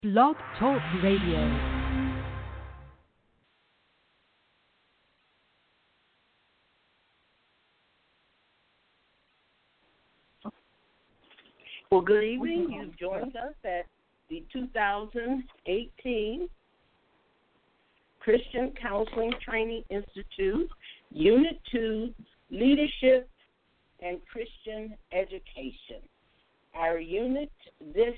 Blog Talk Radio. Well, good evening. You've joined us at the 2018 Christian Counseling Training Institute, Unit 2, Leadership and Christian Education. Our unit this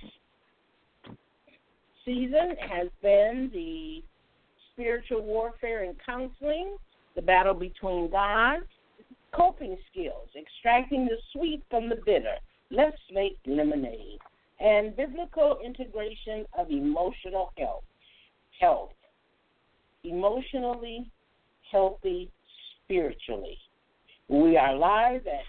season has been the spiritual warfare and counseling, the battle between gods, coping skills, extracting the sweet from the bitter. Let's make lemonade, and biblical integration of emotional health, emotionally healthy spiritually. We are live at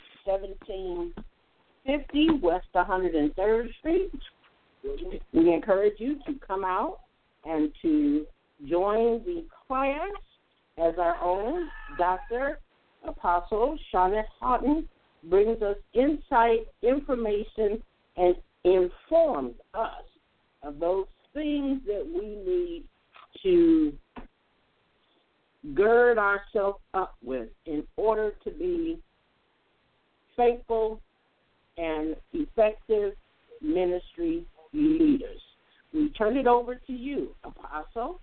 1750 West 103rd Street. We encourage you to come out and to join the class as our own Dr. Apostle Shawnette Houghton brings us insight, information, and informs us of those things that we need to gird ourselves up with in order to be faithful and effective ministry leaders. We turn it over to you, Apostle.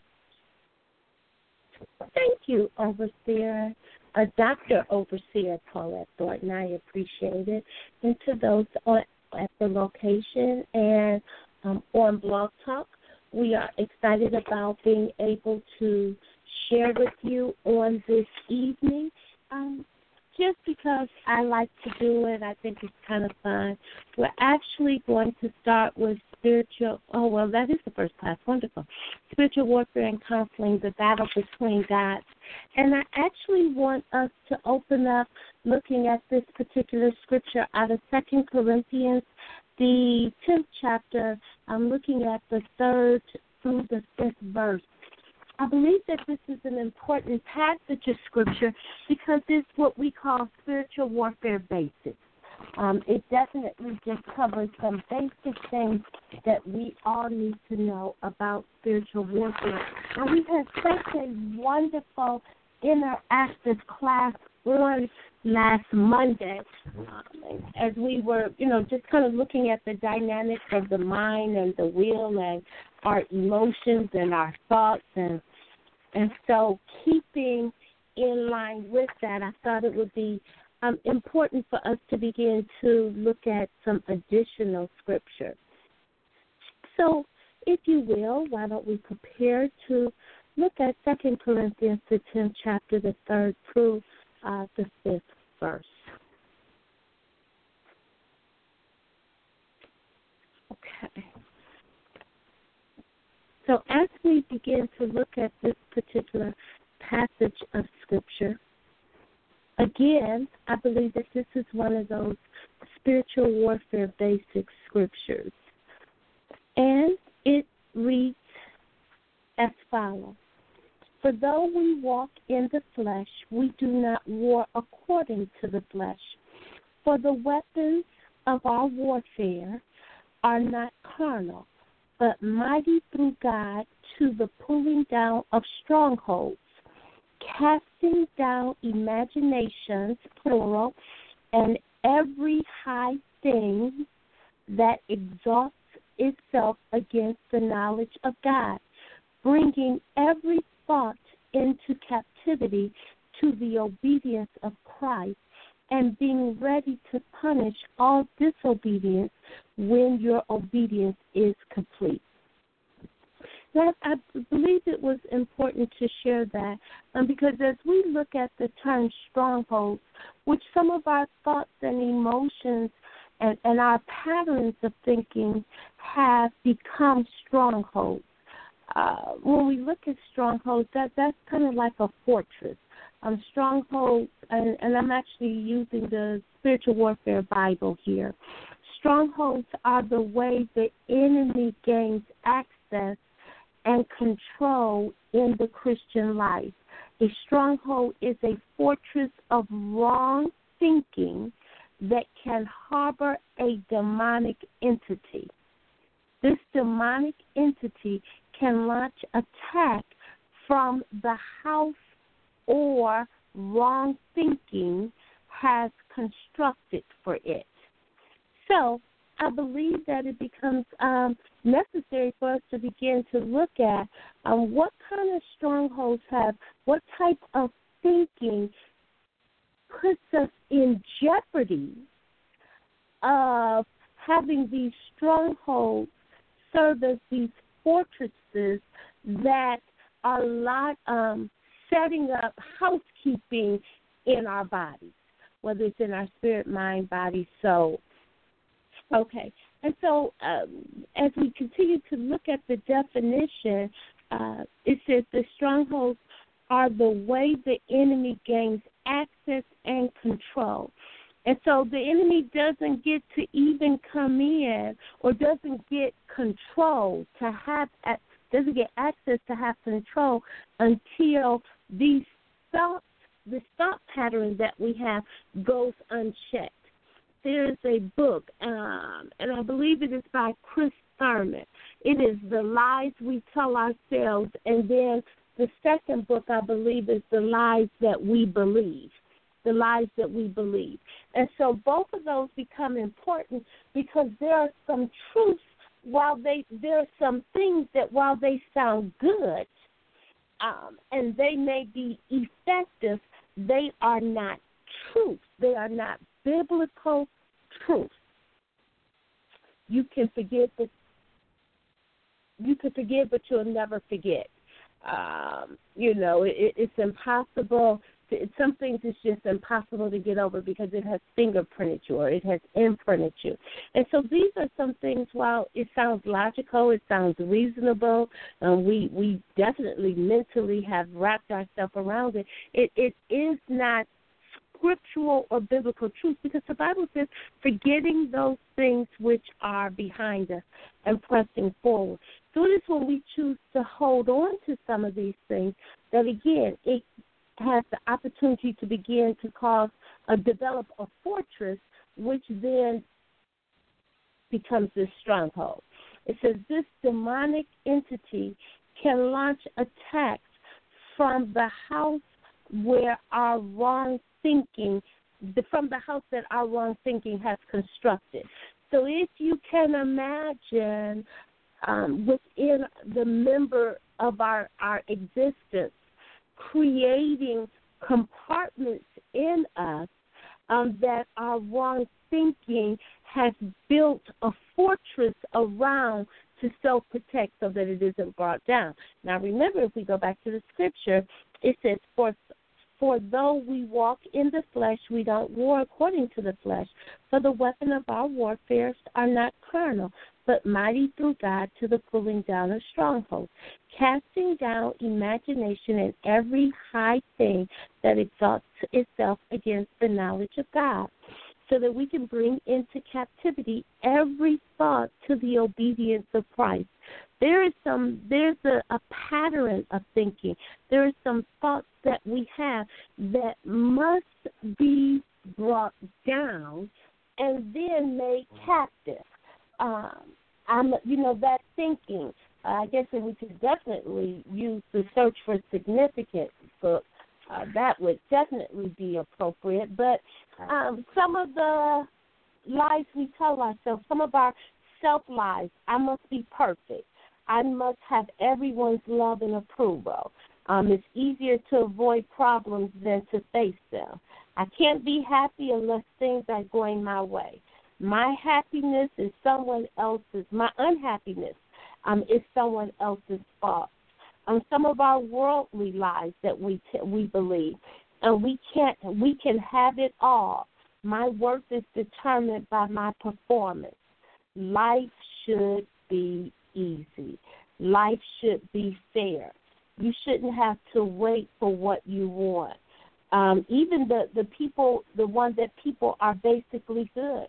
Thank you, Overseer, Dr. Overseer Paulette Thornton. I appreciate it. And to those at the location and on Blog Talk, we are excited about being able to share with you on this evening. Just because I like to do it, I think it's kind of fun. We're actually going to start with that is the first class, wonderful. Spiritual warfare and counseling, the battle between gods. And I actually want us to open up looking at this particular scripture out of 2 Corinthians, the 10th chapter. I'm looking at the 3rd through the 5th verse. I believe that this is an important passage of Scripture because it's what we call spiritual warfare basics. It definitely just covers some basic things that we all need to know about spiritual warfare. And we had such a wonderful interactive class on last Monday as we were, just kind of looking at the dynamics of the mind and the will and our emotions and our thoughts and so keeping in line with that, I thought it would be important for us to begin to look at some additional scripture. So, if you will, why don't we prepare to look at 2 Corinthians, the 10th chapter, the 3rd through the 5th verse. Okay. So as we begin to look at this particular passage of Scripture, again, I believe that this is one of those spiritual warfare basic scriptures. And it reads as follows. For though we walk in the flesh, we do not war according to the flesh. For the weapons of our warfare are not carnal, but mighty through God to the pulling down of strongholds, casting down imaginations, plural, and every high thing that exalts itself against the knowledge of God, bringing every thought into captivity to the obedience of Christ, and being ready to punish all disobedience when your obedience is complete. Now, I believe it was important to share that because as we look at the term strongholds, which some of our thoughts and emotions and our patterns of thinking have become strongholds. When we look at strongholds, that's kind of like a fortress. Strongholds, and I'm actually using the Spiritual Warfare Bible here. Strongholds are the way the enemy gains access and control in the Christian life. A stronghold is a fortress of wrong thinking that can harbor a demonic entity. this demonic entity can launch attack from the house or wrong thinking has constructed for it. So I believe that it becomes necessary for us to begin to look at what kind of strongholds what type of thinking puts us in jeopardy of having these strongholds serve as these fortresses that are setting up housekeeping in our bodies, whether it's in our spirit, mind, body, soul. Okay, and so as we continue to look at the definition, it says the strongholds are the way the enemy gains access and control. And so the enemy doesn't get to even come in or doesn't get control doesn't get access to have control until the thought pattern that we have goes unchecked. There's a book, and I believe it is by Chris Thurman. It is The Lies We Tell Ourselves, and then the second book, I believe, is The Lies That We Believe. The lies that we believe. And so both of those become important because there are some truths there are some things that while they sound good and they may be effective, they are not truth. They are not biblical truth. You can forget, but you'll never forget. It's impossible. Some things it's just impossible to get over because it has fingerprinted you or it has imprinted you. And so these are some things, while it sounds logical, it sounds reasonable, we definitely mentally have wrapped ourselves around it, it is not scriptural or biblical truth because the Bible says forgetting those things which are behind us and pressing forward. So it is when we choose to hold on to some of these things that, again, it has the opportunity to begin to develop a fortress, which then becomes this stronghold. It says this demonic entity can launch attacks from the house where our wrong thinking, from the house that our wrong thinking has constructed. So if you can imagine within the member of our existence, creating compartments in us that our wrong thinking has built a fortress around to self-protect so that it isn't brought down. Now remember, if we go back to the scripture, it says, For though we walk in the flesh, we don't war according to the flesh. For the weapon of our warfare are not carnal, but mighty through God to the pulling down of strongholds, casting down imagination and every high thing that exalts itself against the knowledge of God, so that we can bring into captivity every thought to the obedience of Christ. There's a pattern of thinking. There are some thoughts that we have that must be brought down and then made captive. That thinking, I guess that we could definitely use the Search for Significance book. That would definitely be appropriate. But some of the lies we tell ourselves, some of our self-lies, I must be perfect. I must have everyone's love and approval. It's easier to avoid problems than to face them. I can't be happy unless things are going my way. My happiness is someone else's. My unhappiness is someone else's fault. Some of our worldly lies that we believe, and we can have it all. My worth is determined by my performance. Life should be easy. Life should be fair. You shouldn't have to wait for what you want. Even the ones that people are basically good.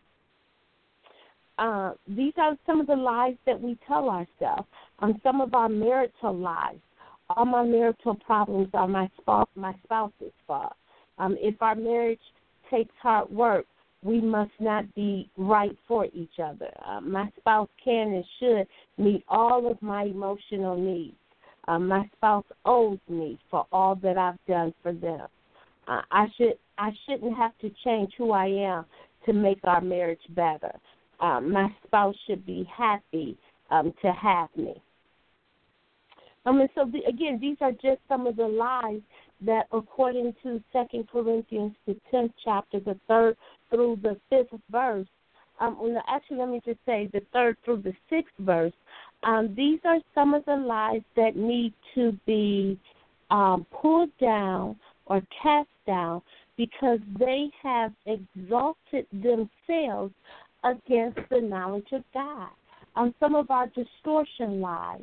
These are some of the lies that we tell ourselves. Some of our marital lies. All my marital problems are my spouse's fault. If our marriage takes hard work, we must not be right for each other. My spouse can and should meet all of my emotional needs. My spouse owes me for all that I've done for them. I shouldn't have to change who I am to make our marriage better. My spouse should be happy to have me. And so, again, these are just some of the lies that, according to 2 Corinthians, the 10th chapter, the 3rd through the 5th verse, actually, let me just say the 3rd through the 6th verse, these are some of the lies that need to be pulled down or cast down because they have exalted themselves against the knowledge of God. Some of our distortion lies,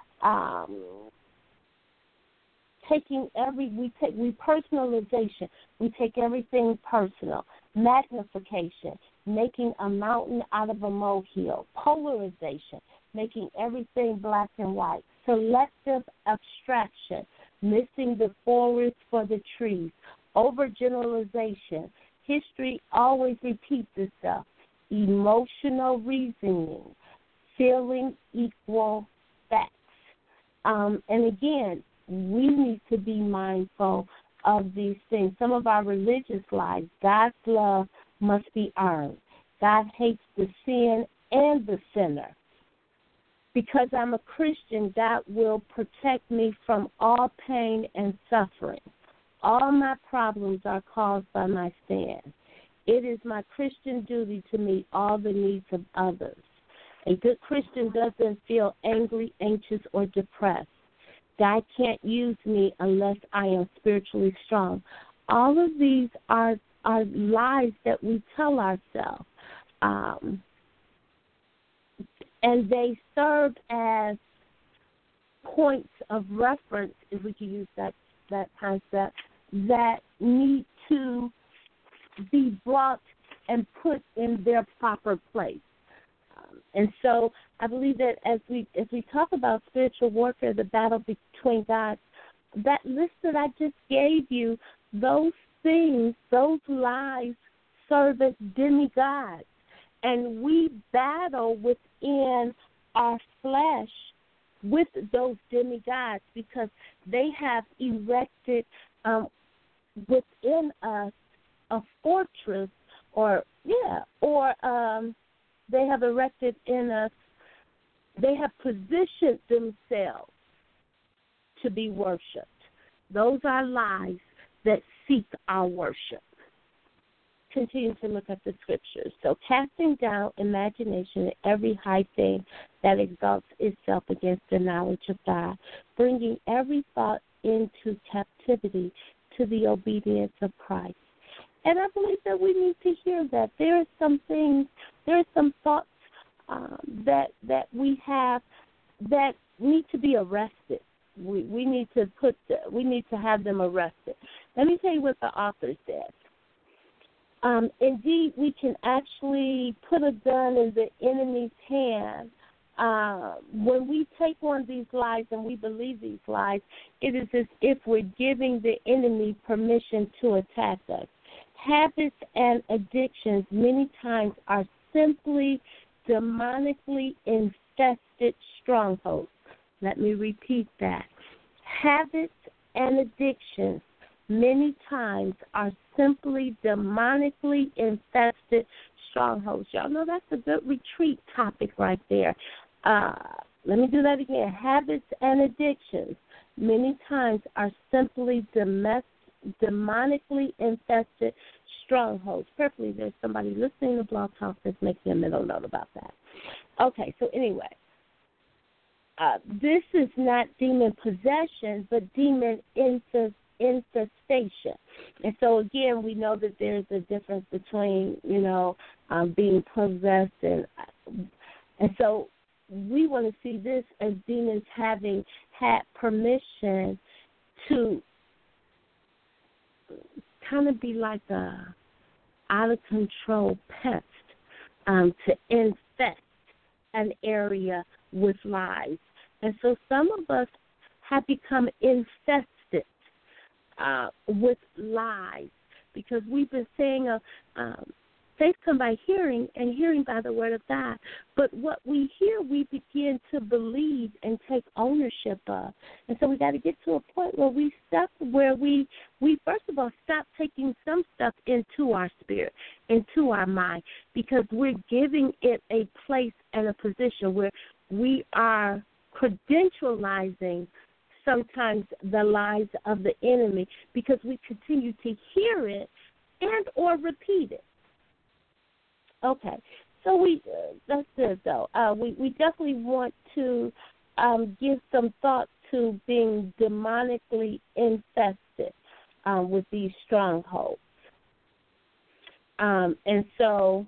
personalization. We take everything personal. Magnification, making a mountain out of a molehill. Polarization, making everything black and white. Selective abstraction, missing the forest for the trees. Overgeneralization, history always repeats itself. Emotional reasoning, feeling equal facts. And again, we need to be mindful of these things. Some of our religious lies, God's love must be earned. God hates the sin and the sinner. Because I'm a Christian, God will protect me from all pain and suffering. All my problems are caused by my sin. It is my Christian duty to meet all the needs of others. A good Christian doesn't feel angry, anxious, or depressed. God can't use me unless I am spiritually strong. All of these are lies that we tell ourselves. And they serve as points of reference, if we can use that concept, that need to be brought and put in their proper place. And so I believe that as we talk about spiritual warfare, the battle between God, that list that I just gave you, those things, those lies serve as demigods. And we battle within our flesh with those demigods because they have erected within us a fortress they have erected in us, they have positioned themselves to be worshipped. Those are lies that seek our worship. Continue to look at the scriptures. So casting down imagination and every high thing that exalts itself against the knowledge of God, bringing every thought into captivity to the obedience of Christ. And I believe that we need to hear that. There are some thoughts that we have that need to be arrested. We need to have them arrested. Let me tell you what the author said. Indeed, we can actually put a gun in the enemy's hand. When we take on these lies and we believe these lies, it is as if we're giving the enemy permission to attack us. Habits and addictions many times are simply demonically infested strongholds. Let me repeat that. Habits and addictions many times are simply demonically infested strongholds. Y'all know that's a good retreat topic right there. Let me do that again. Habits and addictions many times are simply demonically infested strongholds. Preferably there's somebody listening to Blog Talk that's making a mental note about that. Okay, so anyway, this is not demon possession, but demon infestation. And so, again, we know that there's a difference between, being possessed and so we want to see this as demons having had permission to kind of be like a out-of-control pest to infest an area with lies. And so some of us have become infested with lies because we've been saying faith comes by hearing, and hearing by the word of God. But what we hear, we begin to believe and take ownership of. And so we got to get to a point where we first of all stop taking some stuff into our spirit, into our mind, because we're giving it a place and a position where we are credentializing sometimes the lies of the enemy because we continue to hear it and or repeat it. Okay, so that's good though. We definitely want to give some thought to being demonically infested with these strongholds. And so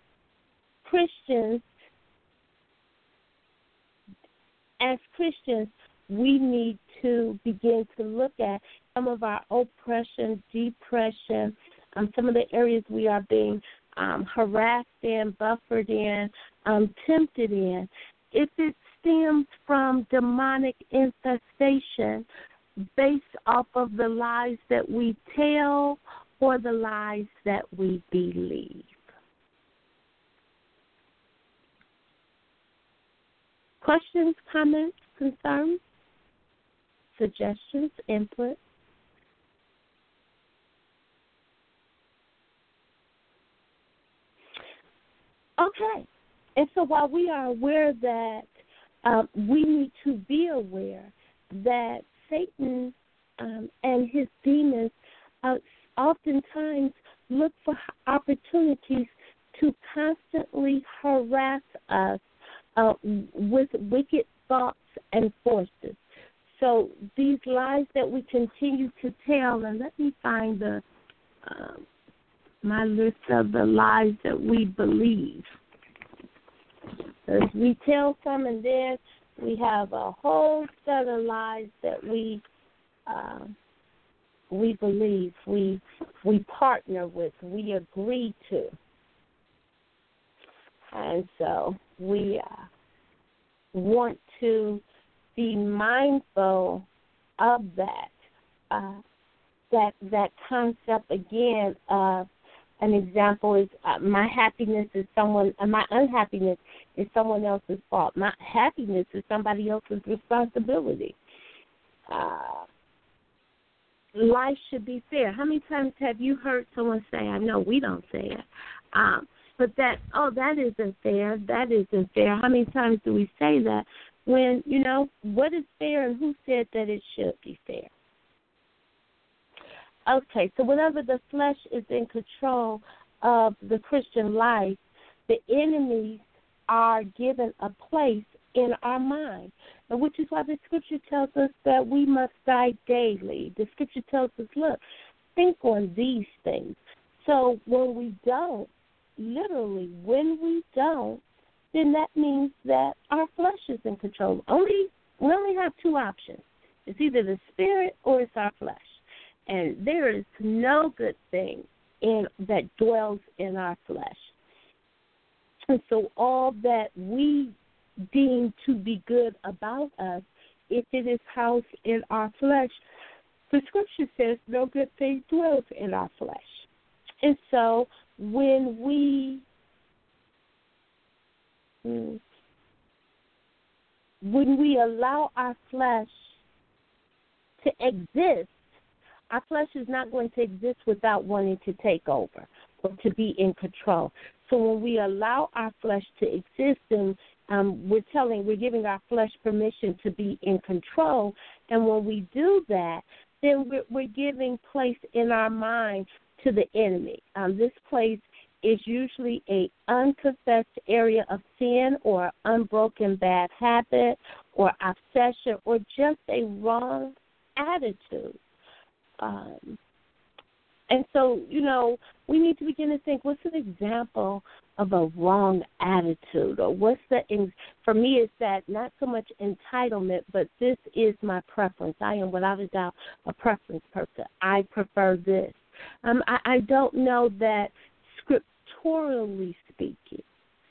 as Christians, we need to begin to look at some of our oppression, depression, some of the areas we are being harassed in, buffered in, tempted in. If it stems from demonic infestation based off of the lies that we tell or the lies that we believe. Questions, comments, concerns, suggestions, input? Okay. And so while we are aware that we need to be aware that Satan and his demons oftentimes look for opportunities to constantly harass us with wicked thoughts and forces. So these lies that we continue to tell, and let me find my list of the lies that we believe. As we tell some, and then we have a whole set of lies that we believe, we partner with, we agree to. And so we want to be mindful of that. That concept again of an example is my happiness is my unhappiness is someone else's fault. My happiness is somebody else's responsibility. Life should be fair. How many times have you heard someone say, I know we don't say it, but that isn't fair, that isn't fair. How many times do we say that when, what is fair and who said that it should be fair? Okay, so whenever the flesh is in control of the Christian life, the enemies are given a place in our mind, which is why the Scripture tells us that we must die daily. The Scripture tells us, look, think on these things. So when we don't, when we don't, then that means that our flesh is in control. We only have two options. It's either the spirit or it's our flesh. And there is no good thing that dwells in our flesh. And so all that we deem to be good about us, if it is housed in our flesh, the Scripture says no good thing dwells in our flesh. And so when we allow our flesh to exist, our flesh is not going to exist without wanting to take over or to be in control. So when we allow our flesh to exist, and we're giving our flesh permission to be in control. And when we do that, then we're giving place in our mind to the enemy. This place is usually a unconfessed area of sin or unbroken bad habit or obsession or just a wrong attitude. And so, we need to begin to think, what's an example of a wrong attitude? Or for me, it's that not so much entitlement, but this is my preference. I am without a doubt a preference person. I prefer this. I don't know that scripturally speaking,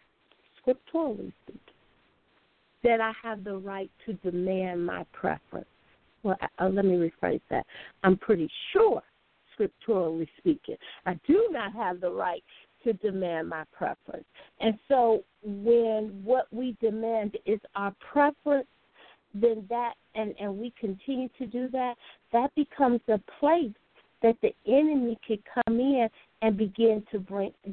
that I have the right to demand my preference. Well, let me rephrase that. I'm pretty sure, scripturally speaking, I do not have the right to demand my preference. And so when what we demand is our preference, then that, and we continue to do that, that becomes a place that the enemy could come in and begin to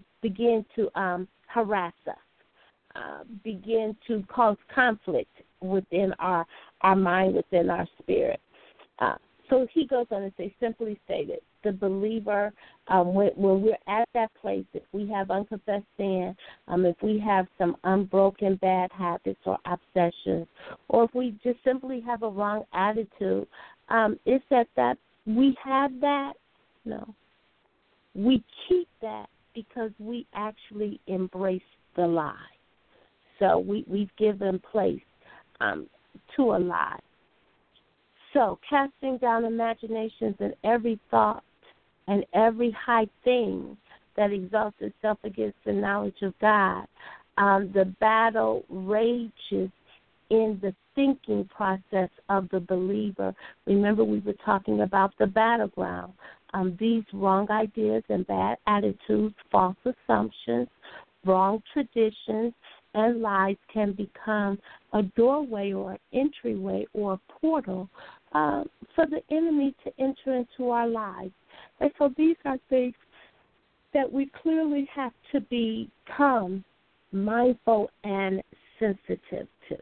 harass us, begin to cause conflict within our mind, within our spirit. So he goes on to say, simply stated, the believer, when we're at that place, if we have unconfessed sin, if we have some unbroken bad habits or obsessions, or if we just simply have a wrong attitude, it's that we have that? No. We keep that because we actually embrace the lie. So we've given place to a lie. So casting down imaginations and every thought and every high thing that exalts itself against the knowledge of God, the battle rages in the thinking process of the believer. Remember, we were talking about the battleground. These wrong ideas and bad attitudes, false assumptions, wrong traditions, and lies can become a doorway or an entryway or a portal for the enemy to enter into our lives. And so these are things that we clearly have to become mindful and sensitive to.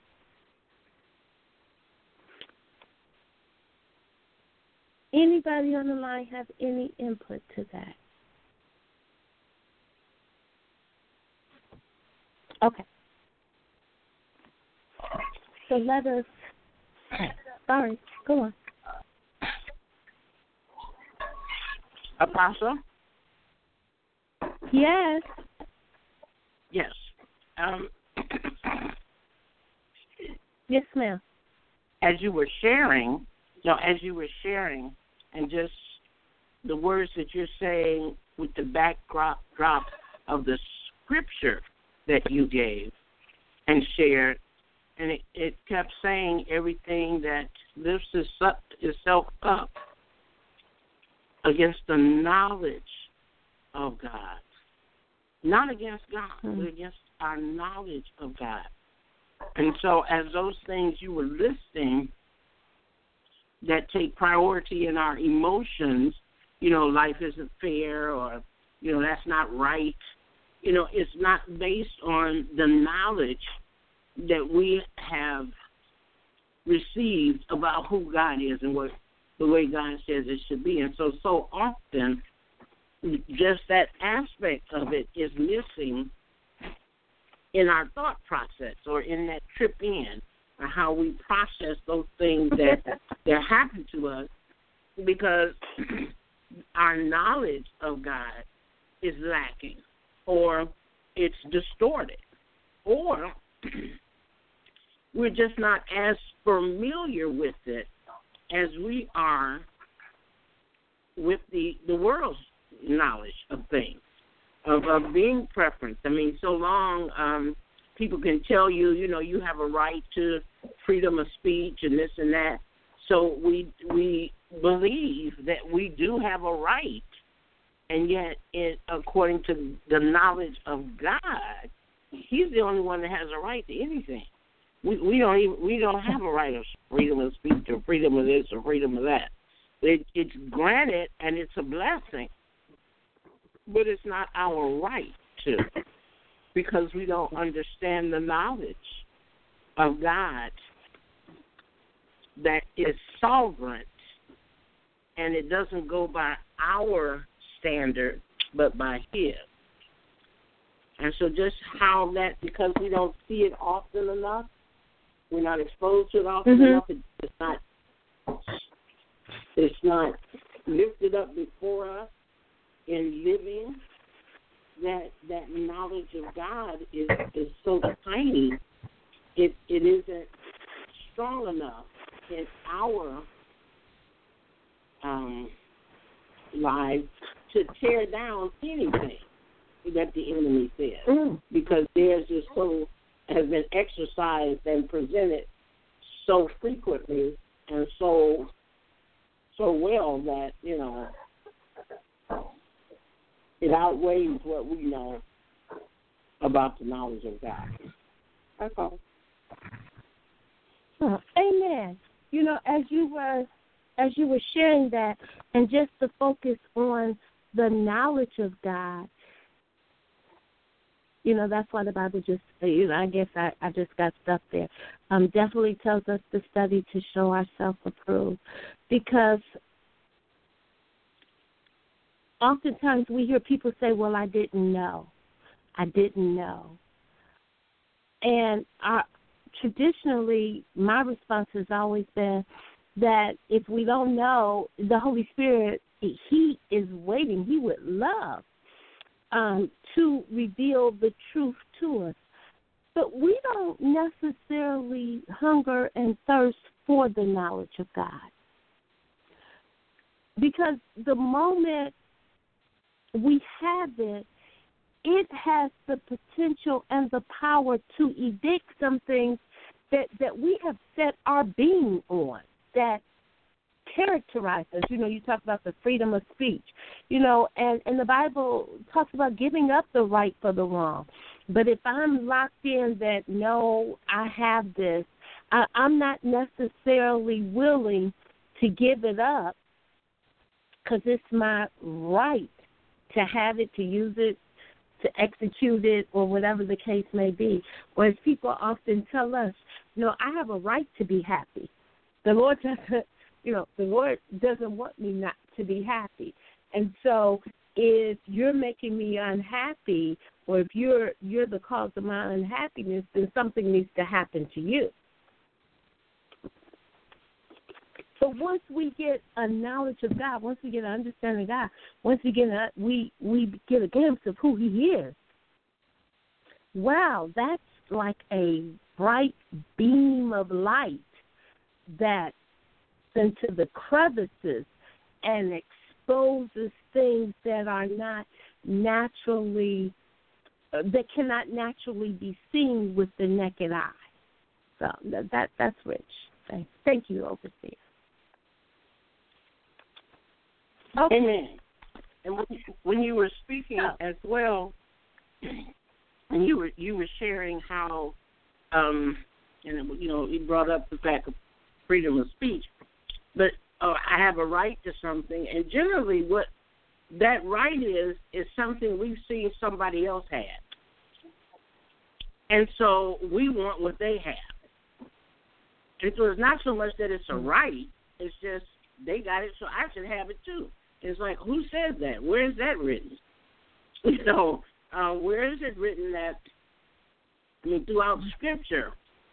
Anybody on the line have any input to that? Okay. So let us, sorry, go on. Apostle? Yes. Yes. Yes, ma'am. As you were sharing, and just the words that you're saying with the backdrop of the scripture that you gave and shared, and it kept saying everything that lifts itself up against the knowledge of God. Not against God, but against our knowledge of God. And so as those things you were listing that take priority in our emotions, life isn't fair, or, that's not right, it's not based on the knowledge that we have received about who God is and what the way God says it should be. And so often, just that aspect of it is missing in our thought process or in that trip in, or how we process those things that happen to us, because our knowledge of God is lacking, or it's distorted, or we're just not as familiar with it as we are with the world's knowledge of things, of being preference. I mean, so long people can tell you, you have a right to freedom of speech and this and that. So we believe that we do have a right, and yet, according to the knowledge of God, He's the only one that has a right to anything. We don't have a right of freedom of speech or freedom of this or freedom of that. It's granted and it's a blessing, but it's not our right to, because we don't understand the knowledge of God that is sovereign, and it doesn't go by our standard but by His. And so just how that, because we don't see it often enough, we're not exposed to it often enough, it's not lifted up before us in living, that knowledge of God is so tiny, it isn't strong enough in our lives to tear down anything that the enemy says, because theirs is so, has been exercised and presented so frequently and so well that, it outweighs what we know about the knowledge of God. That's all. Amen. You know, as you were sharing that, and just to focus on the knowledge of God, you know, that's why the Bible just, you know, I guess I just got stuck there. Definitely tells us to study to show ourselves approved, because oftentimes we hear people say, well, I didn't know. And traditionally, my response has always been that if we don't know, the Holy Spirit, He is waiting. He would love to reveal the truth to us. But we don't necessarily hunger and thirst for the knowledge of God. Because the moment we have it, it has the potential and the power to evict some things that we have set our being on, that characterize us. You know, you talk about the freedom of speech, you know, and the Bible talks about giving up the right for the wrong. But if I'm locked in that, no, I have this, I'm not necessarily willing to give it up because it's my right to have it, to use it, to execute it, or whatever the case may be. Whereas people often tell us, no, I have a right to be happy. The Lord doesn't, you know, the Lord doesn't want me not to be happy. And so if you're making me unhappy, or if you're the cause of my unhappiness, then something needs to happen to you. So once we get a knowledge of God, once we get an understanding of God, once we get we get a glimpse of who He is, wow, that's like a bright beam of light that into the crevices and exposes things that are not naturally, that cannot naturally be seen with the naked eye. So that's rich. Thank you, Overseer. Okay. Amen. And when you were speaking as well, and you were sharing how, and you know, you brought up the fact of freedom of speech, but I have a right to something, and generally what that right is something we've seen somebody else have, and so we want what they have. And so it's not so much that it's a right; it's just they got it, so I should have it too. It's like, who says that? Where is that written? You know, where is it written that, I mean, throughout Scripture,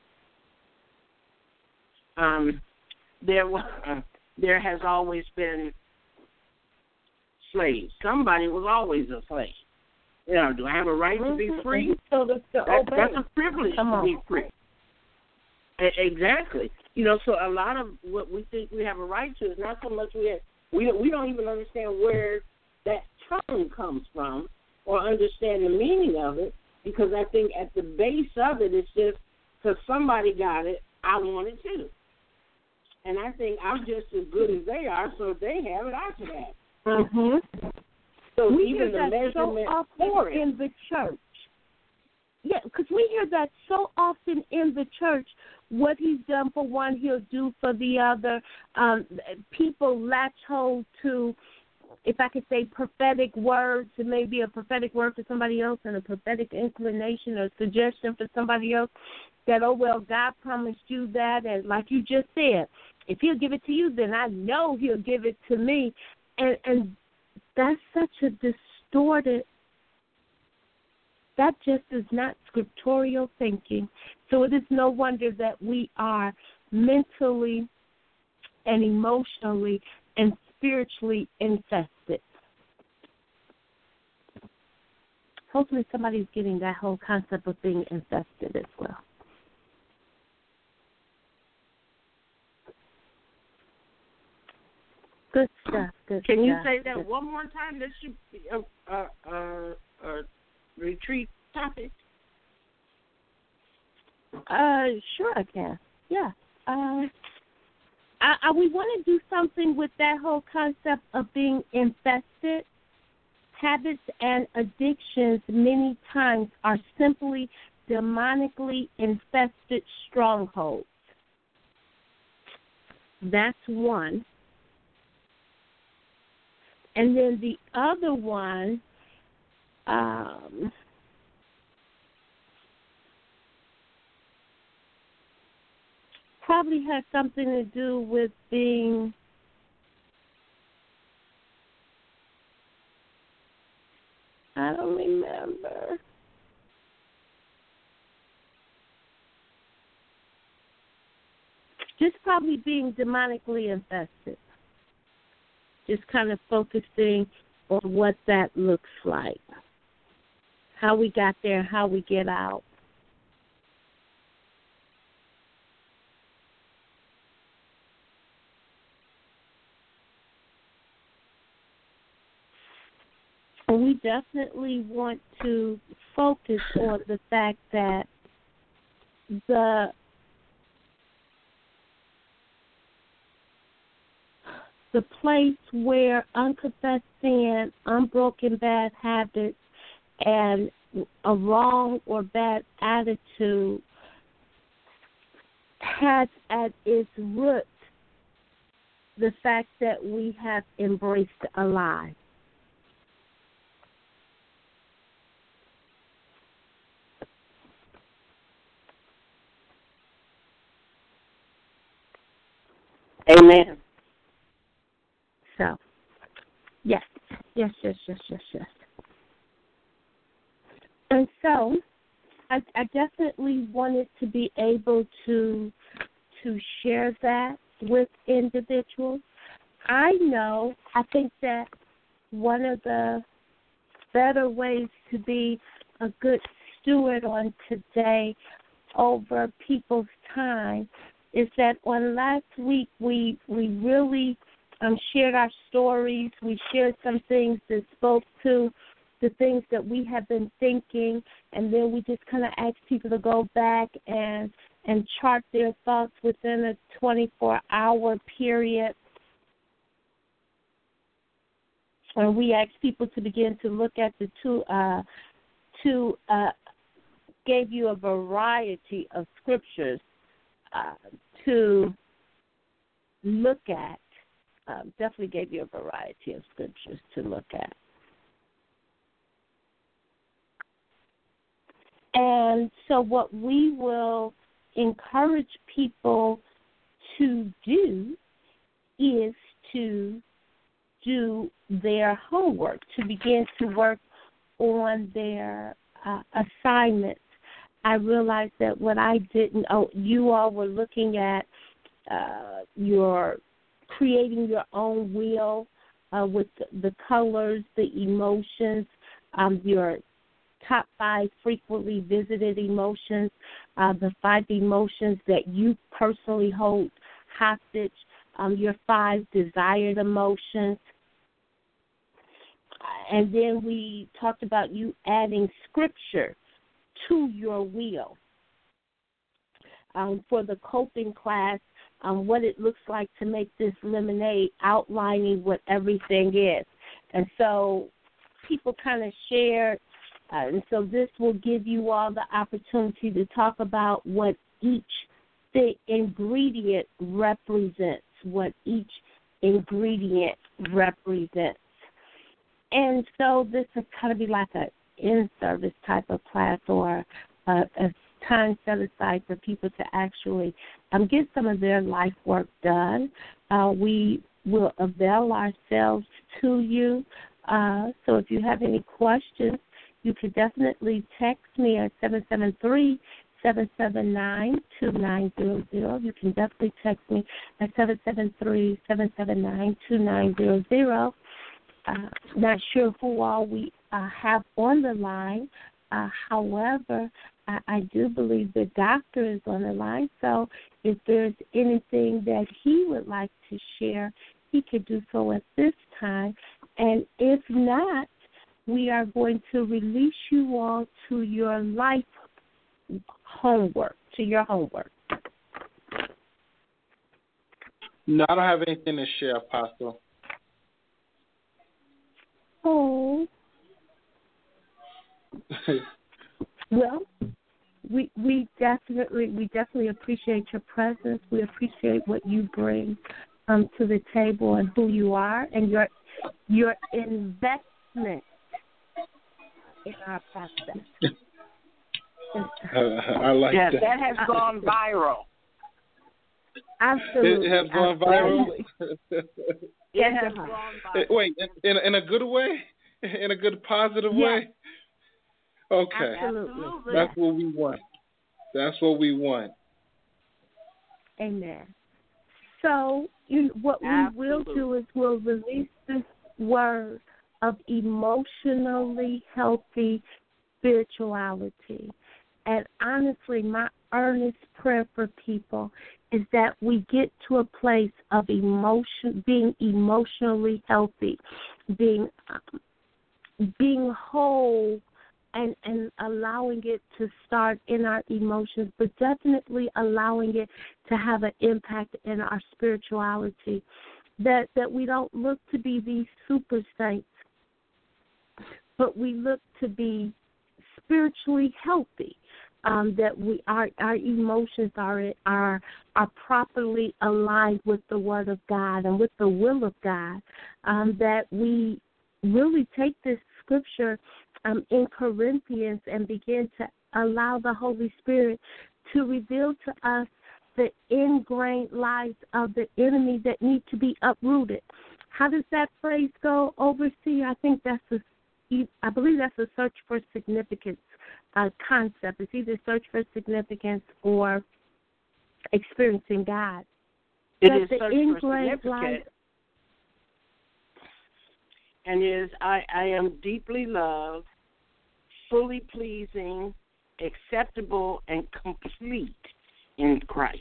there has always been slaves. Somebody was always a slave. You know, do I have a right to be free? So that's a privilege to be free. Exactly. You know, so a lot of what we think we have a right to is not so much we don't even understand where that term comes from or understand the meaning of it, because I think at the base of it, it's just because somebody got it, I want it too. And I think I'm just as good as they are, so if they have it, I should have it. Mm-hmm. So we even hear the that so measurement often in the church. Yeah, because we hear that so often in the church. What He's done for one, He'll do for the other. People latch hold to, if I could say, prophetic words. It may be a prophetic word for somebody else and a prophetic inclination or suggestion for somebody else that, oh, well, God promised you that. And like you just said, if He'll give it to you, then I know He'll give it to me. And that's such a distorted, that just is not scriptural thinking. So it is no wonder that we are mentally and emotionally and spiritually infested. Hopefully somebody's getting that whole concept of being infested as well. Good stuff. Can you say that one more time? This should be a retreat topic. Sure I can. Yeah. We want to do something with that whole concept of being infested. habits and addictions many times are simply demonically infested strongholds. That's one. And then the other one, probably has something to do with being I don't remember. Just probably being demonically infested. Just kind of focusing on what that looks like. How we got there, how we get out. We definitely want to focus on the fact that the place where unconfessed sin, unbroken bad habits, and a wrong or bad attitude has at its root the fact that we have embraced a lie. Amen. So, yes. And so, I definitely wanted to be able to share that with individuals. I think that one of the better ways to be a good steward on today over people's time is that on last week we really shared our stories. We shared some things that spoke to the things that we have been thinking, and then we just kind of asked people to go back and chart their thoughts within a 24-hour period. And we asked people to begin to look at the gave you a variety of scriptures to look at. Definitely gave you a variety of scriptures to look at. And so what we will encourage people to do is to do their homework, to begin to work on their assignments. I realized that what I didn't, you all were looking at your creating your own wheel with the colors, the emotions, your top 5 frequently visited emotions, the 5 emotions that you personally hold hostage, your 5 desired emotions. And then we talked about you adding scripture to your wheel. For the coping class, what it looks like to make this lemonade, outlining what everything is. And so people kind of shared, and so this will give you all the opportunity to talk about what each the ingredient represents, what each ingredient represents. And so this is kind of be like an in-service type of class, or a time set aside for people to actually get some of their life work done. We will avail ourselves to you. So if you have any questions, you can definitely text me at 773-779-2900. You can definitely text me at 773-779-2900. Not sure who all we have on the line. However, I do believe the doctor is on the line. So if there's anything that he would like to share, he could do so at this time. And if not, we are going to release you all to your life homework, to your homework. No, I don't have anything to share, Apostle. Oh, Well, we definitely appreciate your presence. We appreciate what you bring to the table and who you are and your investment in our process. I like that. That has gone viral. Absolutely. It has gone viral. It has gone viral. Wait, in a good way? In a good positive way? Okay. Absolutely. That's what we want. That's what we want. Amen. So what we will do is we'll release this word of emotionally healthy spirituality. And honestly, my earnest prayer for people is that we get to a place of being emotionally healthy, being whole, and allowing it to start in our emotions, but definitely allowing it to have an impact in our spirituality. That we don't look to be these super saints, but we look to be spiritually healthy. That our emotions are properly aligned with the Word of God and with the will of God. That we really take this scripture in Corinthians and begin to allow the Holy Spirit to reveal to us the ingrained lies of the enemy that need to be uprooted. How does that phrase go, Overseer? I believe that's a search for significance concept. It's either search for significance or experiencing God. It is search for significance. And is I am deeply loved, fully pleasing, acceptable, and complete in Christ.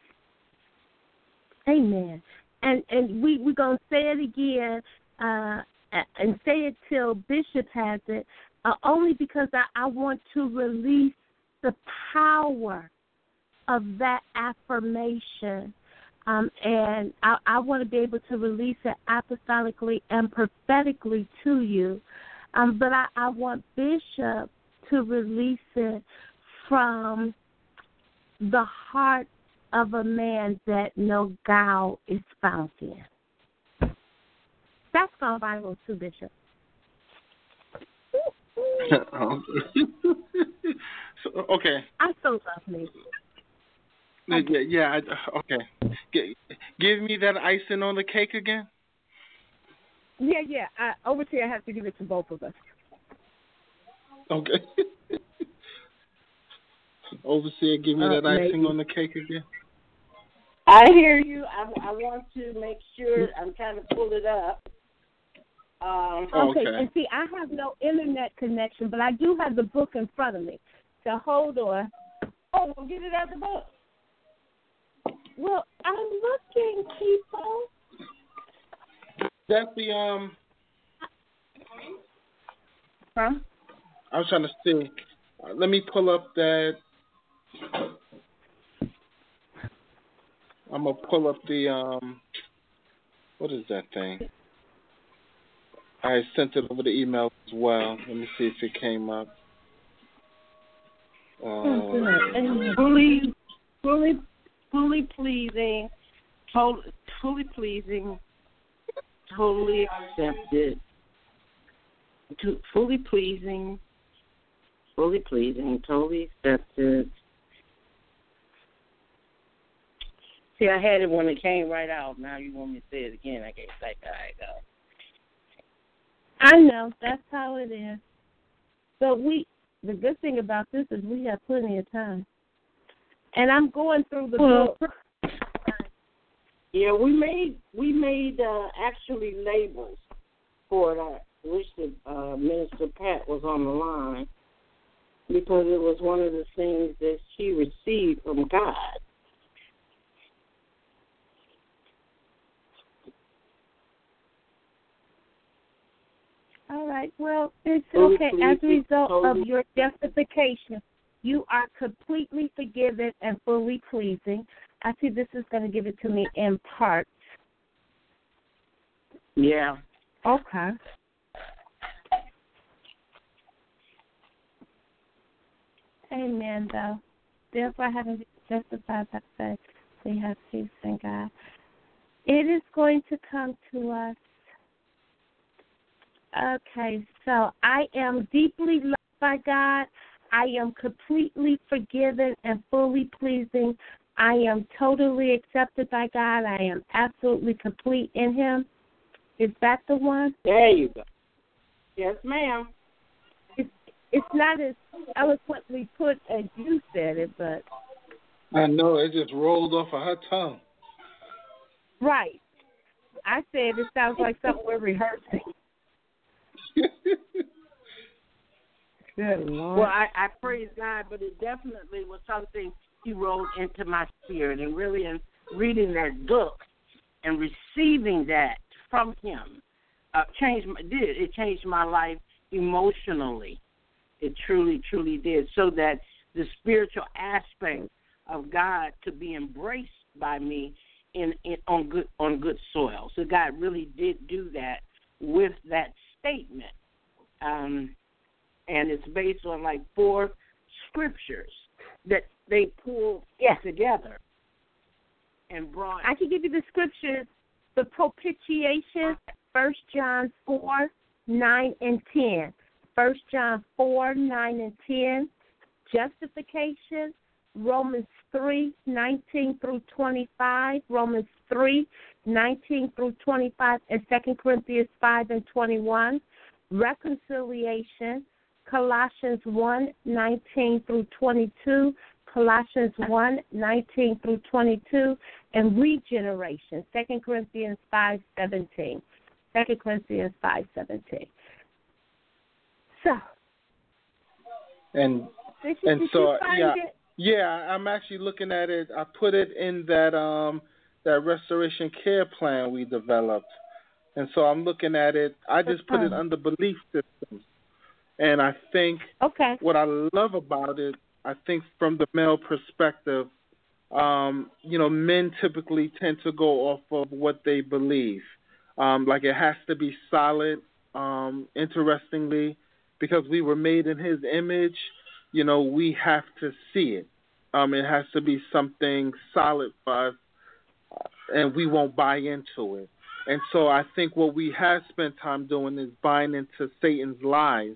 Amen. And we're going to say it again and say it till Bishop has it, only because I want to release the power of that affirmation. And I want to be able to release it apostolically and prophetically to you. But I want Bishop to release it from the heart of a man that no guile is found in. That's gone viral too, Bishop. Okay. I so love me. Yeah. Okay. Give me that icing on the cake again. Yeah. Overseer, I have to give it to both of us. Okay. Overseer, give me that icing on the cake again. I hear you. I want to make sure I'm trying to pull it up. Okay. And see, I have no internet connection, but I do have the book in front of me. So hold on. Oh, we'll get it out of the book. Well, I'm looking, people. That's the Huh? I was trying to see. Let me pull up that. I'm gonna pull up the what is that thing? I sent it over the email as well. Let me see if it came up. Fully pleasing, fully pleasing, totally accepted. Fully pleasing, totally accepted. See, I had it when it came right out. Now you want me to say it again. I can't say how it goes. I know. That's how it is. But the good thing about this is we have plenty of time. And I'm going through the book. Yeah, we made actually labels for it. I wish that Minister Pat was on the line, because it was one of the things that she received from God. All right. Well, it's okay. As a result of your justification, you are completely forgiven and fully pleasing. I see this is going to give it to me in parts. Yeah. Okay. Amen, though. Therefore, having been justified by faith, we have peace in God. It is going to come to us. Okay, so I am deeply loved by God. I am completely forgiven and fully pleasing. I am totally accepted by God. I am absolutely complete in Him. Is that the one? There you go. Yes, ma'am. It's not as eloquently put as you said it, but... I know, it just rolled off of her tongue. Right. I said it sounds like something we're rehearsing. Good Lord. Well, I praise God, but it definitely was something He wrote into my spirit. And really, in reading that book and receiving that from Him, it changed my life emotionally. It truly, truly did. So that the spiritual aspect of God could be embraced by me on good soil. So God really did do that with that statement. And it's based on like 4 scriptures that they pulled together and brought. I can give you the scriptures. The propitiation, 1 John 4, 9 and 10. 1 John 4, 9 and 10. Justification, Romans 3, 19 through 25. Romans 3, 19 through 25. And 2 Corinthians 5 and 21. Reconciliation, Colossians 1, 19 through 22. Colossians 1, 19 through 22, and regeneration, 2 Corinthians 5, 17. 2 Corinthians 5, 17. So. And so, I'm actually looking at it. I put it in that restoration care plan we developed. And so I'm looking at it. I just put it under belief systems. And I think what I love about it, I think from the male perspective, men typically tend to go off of what they believe. Like it has to be solid, interestingly, because we were made in His image, we have to see it. It has to be something solid for us, and we won't buy into it. And so I think what we have spent time doing is buying into Satan's lies.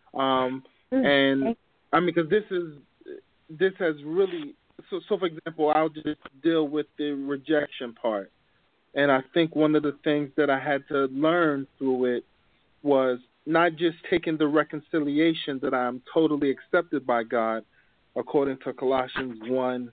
And I mean, because this has really, so for example, I'll just deal with the rejection part. And I think one of the things that I had to learn through it was not just taking the reconciliation that I'm totally accepted by God, according to Colossians 1,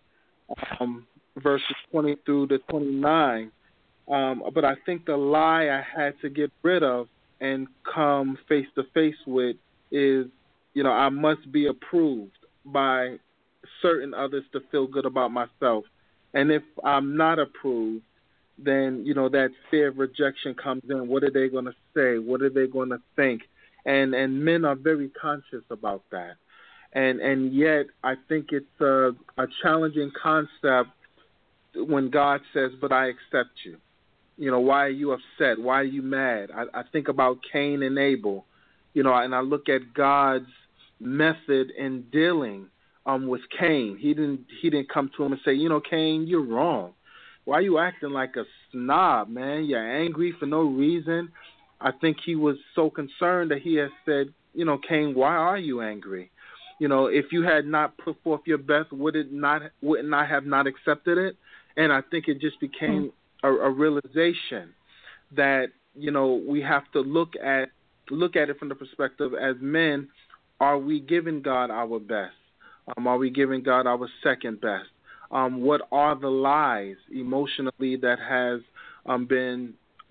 verses 20 through to 29. But I think the lie I had to get rid of and come face to face with is, I must be approved by certain others to feel good about myself. And if I'm not approved, then, that fear of rejection comes in. What are they going to say? What are they going to think? And men are very conscious about that. And yet I think it's a challenging concept when God says, but I accept you. Why are you upset? Why are you mad? I think about Cain and Abel, and I look at God's method in dealing with Cain. He didn't come to him and say, Cain, you're wrong. Why are you acting like a snob, man? You're angry for no reason. I think he was so concerned that he had said, Cain, why are you angry? If you had not put forth your best, wouldn't I have not accepted it? And I think it just became a realization that, we have to look at it from the perspective as men. Are we giving God our best? Are we giving God our second best? What are the lies emotionally that has been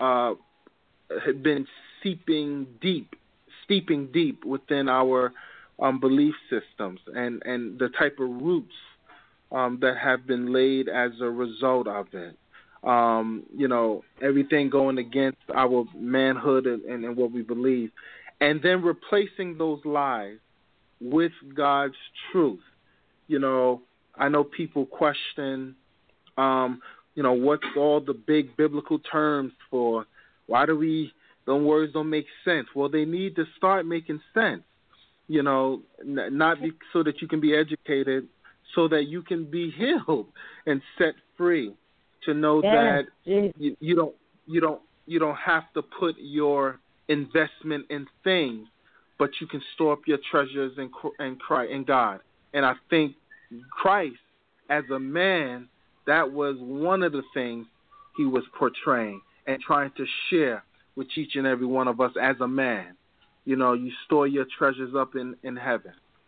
steeping deep within our belief systems and the type of roots that have been laid as a result of it? Everything going against our manhood and what we believe, and then replacing those lies with God's truth. I know people question, what's all the big biblical terms for? Why do those words don't make sense? Well, they need to start making sense. not so that you can be educated, so that you can be healed and set free. To know that you don't have to put your investment in things, but you can store up your treasures in God. And I think Christ, as a man, that was one of the things he was portraying and trying to share with each and every one of us as a man. You store your treasures up in heaven,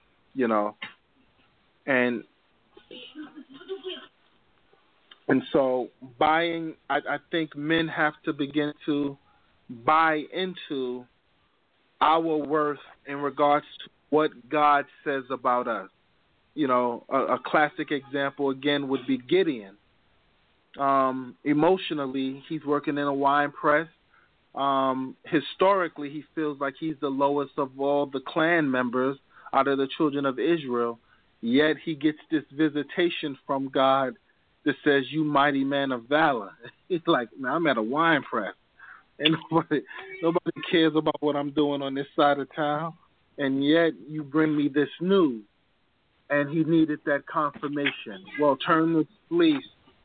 And so I think men have to begin to buy into our worth in regards to what God says about us. A classic example, again, would be Gideon. Emotionally, he's working in a wine press. Historically, he feels like he's the lowest of all the clan members out of the children of Israel, yet he gets this visitation from God that says, "You mighty man of valor." He's like, "Man, I'm at a wine press, and nobody cares about what I'm doing on this side of town, and yet you bring me this news." And he needed that confirmation. Well, turn this fleece,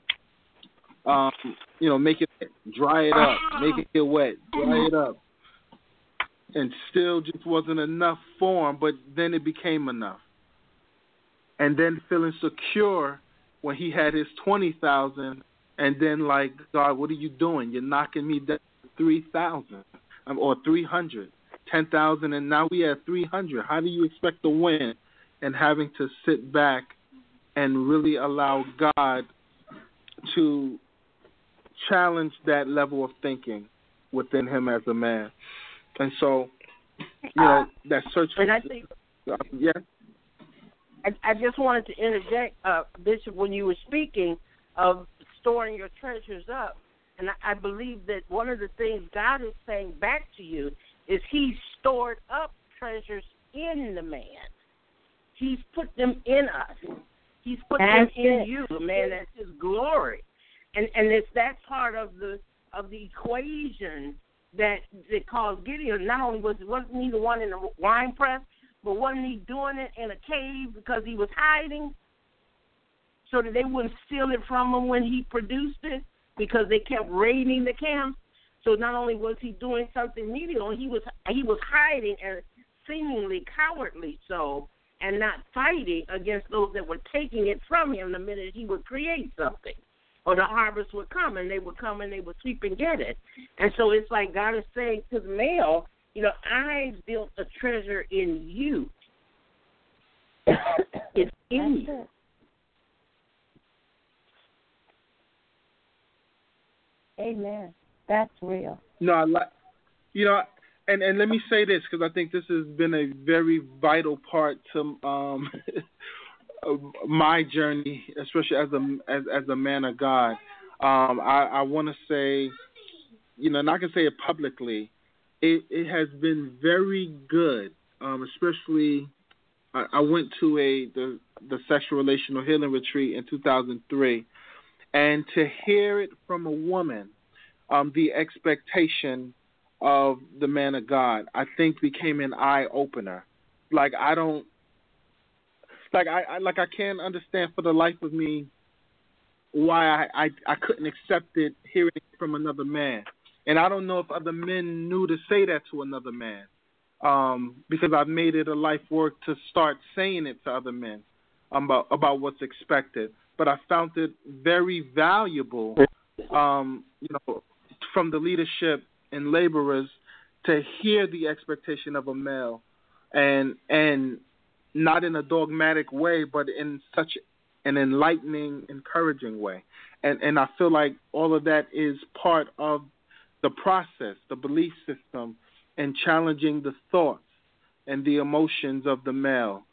make it, dry it up, make it wet, dry it up, and still just wasn't enough for him. But then it became enough, and then feeling secure when he had his 20,000, and then like, "God, what are you doing? You're knocking me down to 3,000 or 300, 10,000, and now we have 300. How do you expect to win?" And having to sit back and really allow God to challenge that level of thinking within him as a man. And so, that search. And I think, yeah. I just wanted to interject, Bishop, when you were speaking of storing your treasures up, and I believe that one of the things God is saying back to you is He stored up treasures in the man. He's put them in us. He's put them in you, man. That's His glory, and that's part of the equation that caused Gideon. Not only wasn't he the one in the wine press, but wasn't he doing it in a cave because he was hiding, so that they wouldn't steal it from him when he produced it, because they kept raiding the camp. So not only was he doing something illegal, he was hiding, and seemingly cowardly so, and not fighting against those that were taking it from him the minute he would create something. Or the harvest would come, and they would come and they would sweep and get it. And so it's like God is saying to the male, I built a treasure in you. It's in you. Amen. That's real. No, I like, and let me say this, because I think this has been a very vital part to my journey, especially as a man of God. I want to say, and I can say it publicly, it has been very good, especially I went to the Sexual Relational Healing Retreat in 2003, and to hear it from a woman, the expectation of the man of God, I think became an eye opener. I can't understand for the life of me why I couldn't accept it hearing it from another man. And I don't know if other men knew to say that to another man, because I've made it a life work to start saying it to other men about what's expected. But I found it very valuable, from the leadership and laborers to hear the expectation of a male, and not in a dogmatic way, but in such an enlightening, encouraging way. And I feel like all of that is part of the process, the belief system, and challenging the thoughts and the emotions of the male,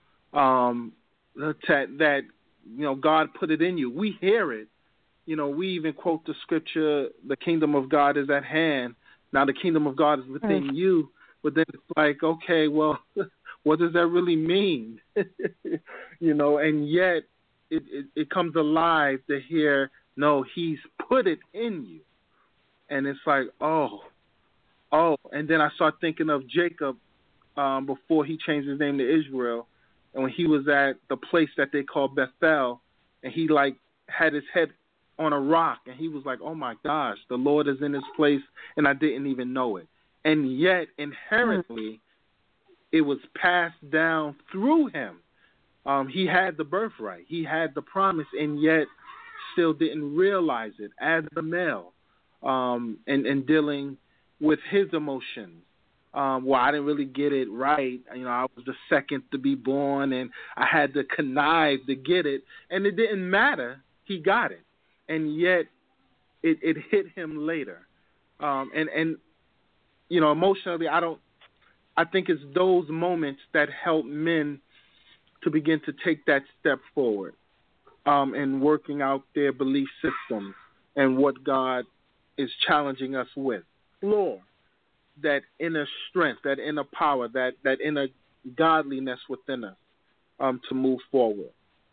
that God put it in you. We hear it. We even quote the scripture, "The kingdom of God is at hand. Now the kingdom of God is within you." But then it's like, okay, well, what does that really mean? And yet it comes alive to hear, no, He's put it in you. And it's like, oh. And then I start thinking of Jacob before he changed his name to Israel, and when he was at the place that they call Bethel, and he like had his head on a rock, and he was like, "Oh my gosh, the Lord is in this place, and I didn't even know it." And yet, inherently, it was passed down through him. He had the birthright, he had the promise, and yet still didn't realize it as a male, and dealing with his emotions. Well, I didn't really get it right. You know, I was the second to be born, and I had to connive to get it, and it didn't matter. He got it, and yet it hit him later. And you know, emotionally, I think it's those moments that help men to begin to take that step forward, in working out their belief systems and what God is challenging us with. Lord, that inner strength, that inner power, that inner godliness within us, to move forward.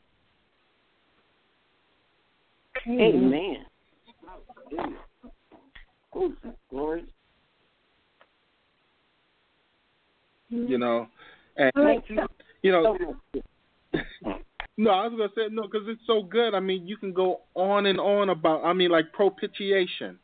Amen. Glory. You know, and you know. No, I was gonna say no because it's so good. I mean, you can go on and on about. I mean, like propitiation.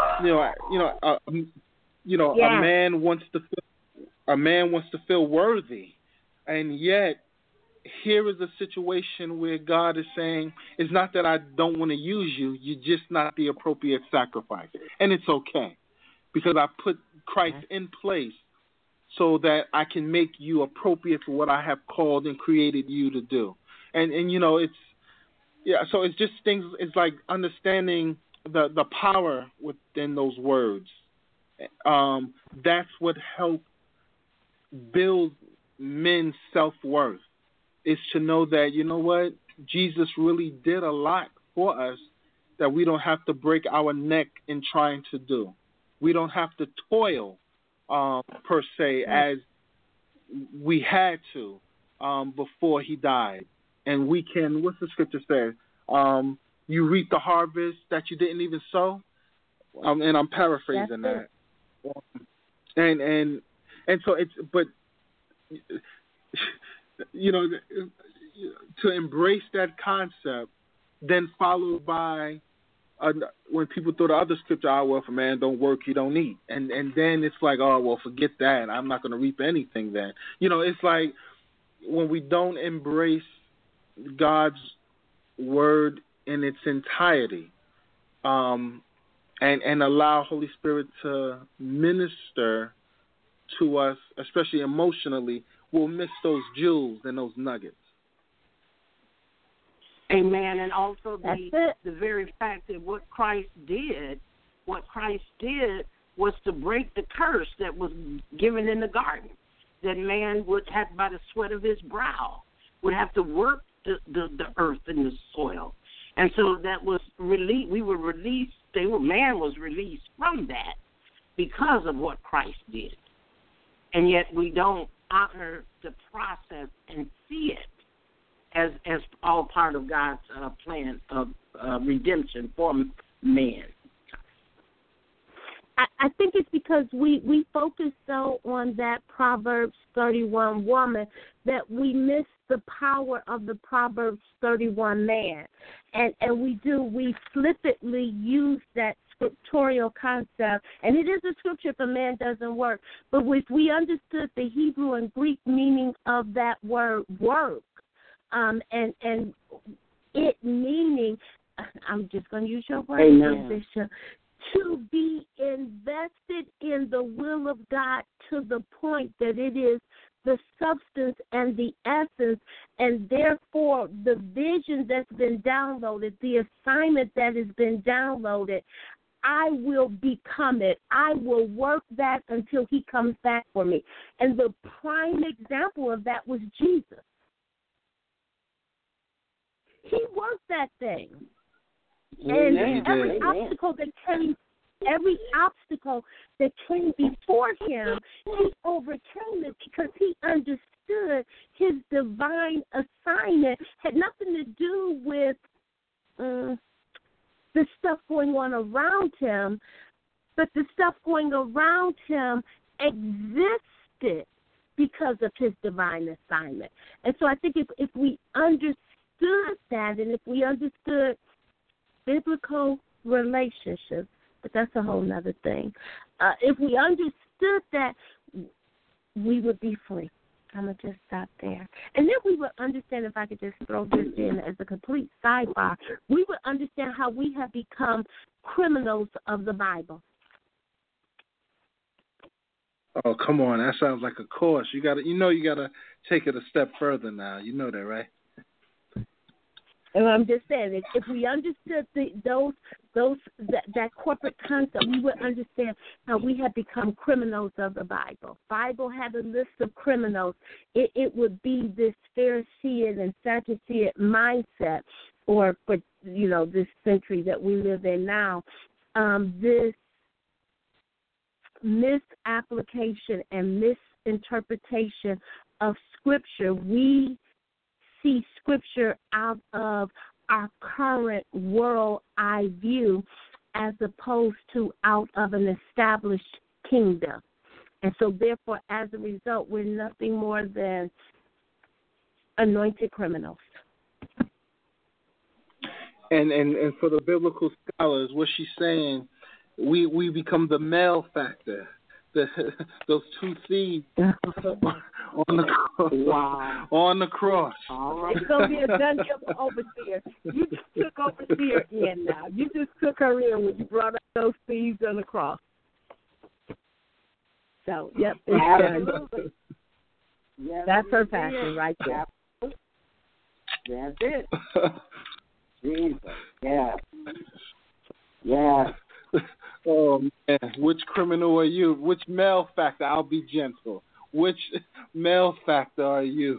Yeah. A man wants to feel worthy, and yet here is a situation where God is saying, "It's not that I don't want to use you. You're just not the appropriate sacrifice, and it's okay, because I put Christ in place so that I can make you appropriate for what I have called and created you to do." And you know, so it's just things. It's like understanding the power within those words. That's what helps build men's self-worth, is to know that, you know what, Jesus really did a lot for us that we don't have to break our neck in trying to do. We don't have to toil per se as we had to before he died. And we can, what's the scripture say? You reap the harvest that you didn't even sow. And I'm paraphrasing that. And so it's, but you know, to embrace that concept, then followed by when people throw the other scripture, well, if a man don't work, he don't eat, and then it's like, oh well, forget that, I'm not going to reap anything then. You know, it's like when we don't embrace God's word in its entirety, and allow Holy Spirit to minister to us, especially emotionally, we'll miss those jewels and those nuggets. Amen. And also the very fact that what Christ did was to break the curse that was given in the garden, that man would have, by the sweat of his brow, would have to work the earth and the soil. And so that was released. We were released. Man was released from that because of what Christ did. And yet we don't honor the process and see it as all part of God's plan of redemption for man. I think it's because we focus so on that Proverbs 31 woman that we miss the power of the Proverbs 31 man. And we flippantly use that scriptural concept, and it is a scripture if a man doesn't work. But if we understood the Hebrew and Greek meaning of that word work, and it meaning, I'm just going to use your word, Bishop, to be invested in the will of God to the point that it is the substance and the essence, and therefore the vision that's been downloaded, the assignment that has been downloaded, I will become it. I will work that until he comes back for me. And the prime example of that was Jesus. He worked that thing. And every obstacle that came before him, he overcame it because he understood his divine assignment had nothing to do with the stuff going on around him, but the stuff going around him existed because of his divine assignment. And so I think if we understood that, and if we understood biblical relationships, but that's a whole nother thing. If we understood that, we would be free. I'm going to just stop there. And then we would understand, if I could just throw this in as a complete sidebar, we would understand how we have become criminals of the Bible. Oh, come on. That sounds like a course. You got to take it a step further now. You know that, right? And I'm just saying, if we understood that corporate concept, we would understand how we have become criminals of the Bible. Bible had a list of criminals. It would be this Pharisee and Sadducee mindset, or for this century that we live in now, this misapplication and misinterpretation of Scripture. We see Scripture out of our current world eye view as opposed to out of an established kingdom. And so, therefore, as a result, we're nothing more than anointed criminals. And for the biblical scholars, what she's saying, we become the male factor. Those two thieves on the cross. Wow. On the cross. All right. It's going to be a dungeon for overseer. You just took overseer in now. You just took her in when you brought up those thieves on the cross. So, yep, it's done. Yes, that's her passion right there. That's it. Jesus. Yeah. Yeah. Oh, man. Which criminal are you? Which male factor? I'll be gentle. Which male factor are you?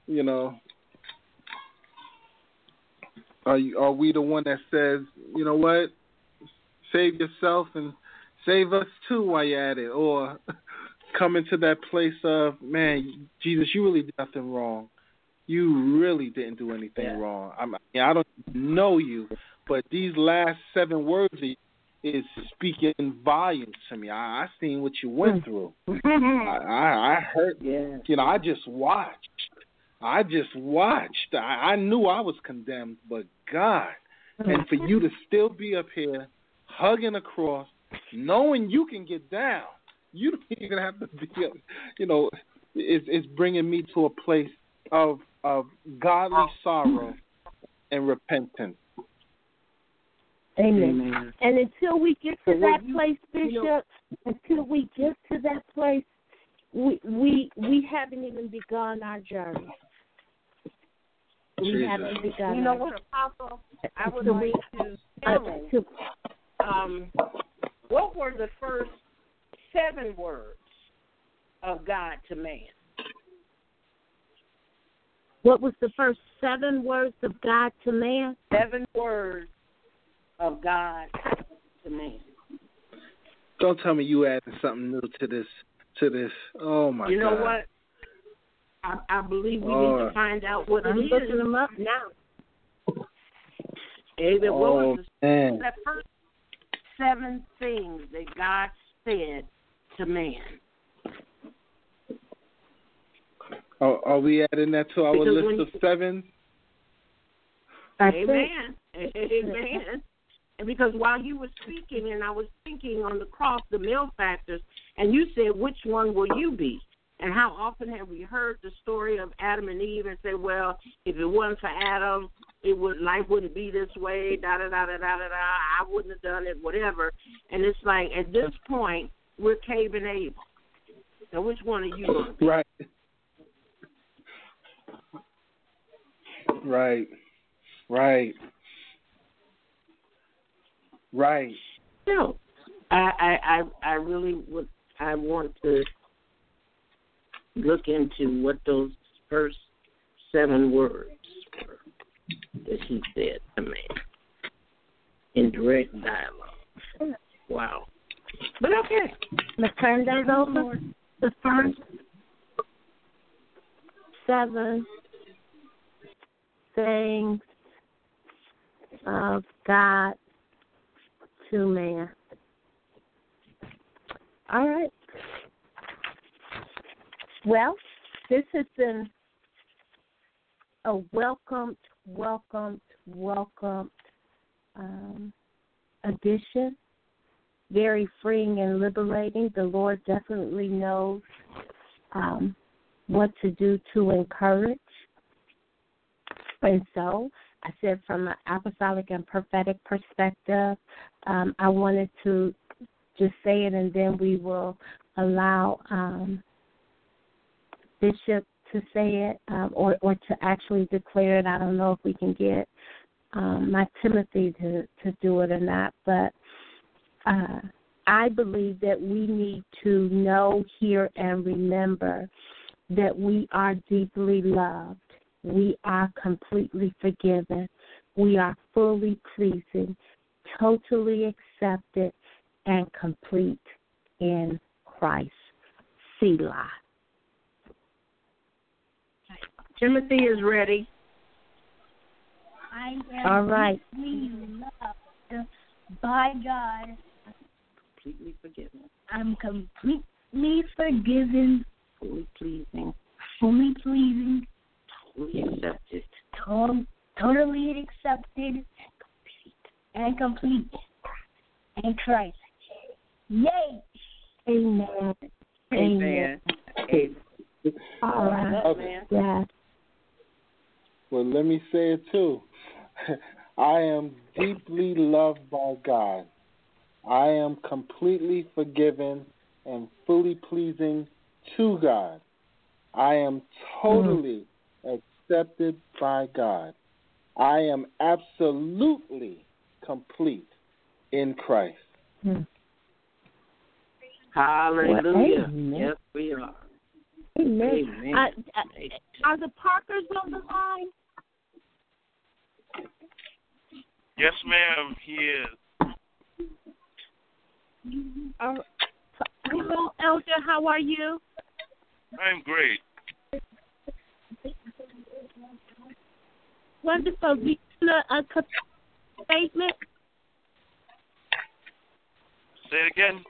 Are we the one that says, you know what? Save yourself and save us too while you're at it. Or come into that place of, man, Jesus, you really did nothing wrong. You really didn't do anything wrong. I don't know you, but these last 7 words is speaking volumes to me. I seen what you went through. I heard. Yeah. I just watched. I knew I was condemned, but God, and for you to still be up here hugging a cross, knowing you can get down, you don't even have to be. It's bringing me to a place of godly sorrow and repentance. Amen. And until we get to that place, Bishop, until we get to that place, we haven't even begun our journey. We haven't begun. You know what, Apostle? I would like to tell what were the first 7 words of God to man? What was the first 7 words of God to man? 7 words of God to man. Don't tell me you added something new to this. Oh my God! You know what? I believe we need to find out what it is. I'm looking them up now. David, what was that first 7 things that God said to man? Are we adding that to our list of 7? Amen. Amen. And because while you were speaking and I was thinking on the cross, the male factors, and you said, which one will you be? And how often have we heard the story of Adam and Eve and say, well, if it wasn't for Adam, life wouldn't be this way, I wouldn't have done it, whatever. And it's like, at this point, we're Cain and Abel. So which one are you going to be? Right. No, I really would. I want to look into what those first 7 words were that he said to me in direct dialogue. Wow. But okay. Let's turn that over. The first 7 things of God to man. All right. Well, this has been a welcomed edition. Very freeing and liberating. The Lord definitely knows what to do to encourage. And so I said from an apostolic and prophetic perspective, I wanted to just say it, and then we will allow Bishop to say it or to actually declare it. I don't know if we can get my Timothy to do it or not, but I believe that we need to know, hear, and remember that we are deeply loved. We are completely forgiven. We are fully pleasing, totally accepted, and complete in Christ. Selah. Timothy is ready. I am All right. deeply loved by God. Completely forgiven. I'm completely forgiven, Fully pleasing. fully pleasing, Fully accepted. totally accepted, and complete in Christ. Yay! Amen. Amen. Amen. All right. Okay. Yes. Well, let me say it too. I am deeply loved by God. I am completely forgiven and fully pleasing to God. I am totally accepted by God. I am absolutely complete in Christ. Hallelujah. Amen. Yes, we are. Amen. Amen. Are the Parkers on the line? Yes, ma'am, he is. Hello, Elder. How are you? I'm great. Wonderful. Do you want a statement? Say it again.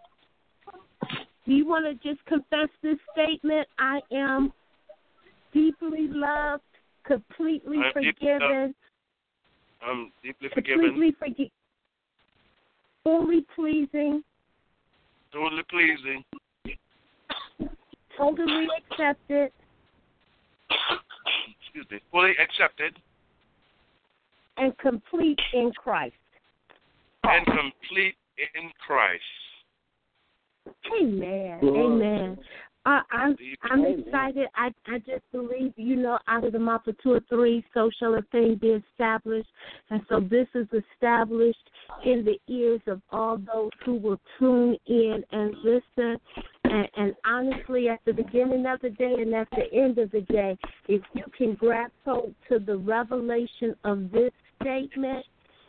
Do you want to just confess this statement? I am deeply loved, completely forgiven. I'm deeply forgiven. Fully pleasing. Totally pleasing. Totally accepted. Excuse me. Fully accepted. And complete in Christ. And complete in Christ. Amen. Amen. I'm excited. I just believe, out of the mouth of two or three, so shall a thing be established. And so this is established in the ears of all those who will tune in and listen. And honestly, at the beginning of the day and at the end of the day, if you can grab hold to the revelation of this statement,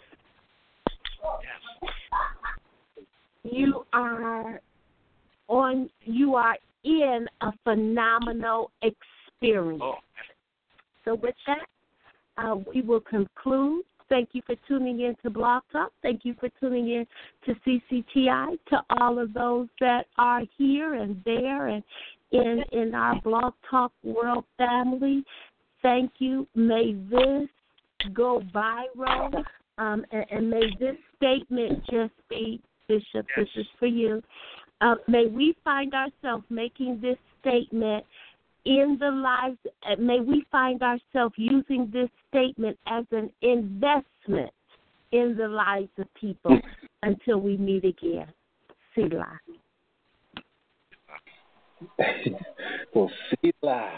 you are in a phenomenal experience. So with that, we will conclude. Thank you for tuning in to Blog Talk. Thank you for tuning in to CCTI, to all of those that are here and there and in our Blog Talk world family. Thank you. May this go viral, and may this statement just be, Bishop, this is for you. May we find ourselves making this statement in the lives, may we find ourselves using this statement as an investment in the lives of people until we meet again. Selah. Well, Selah.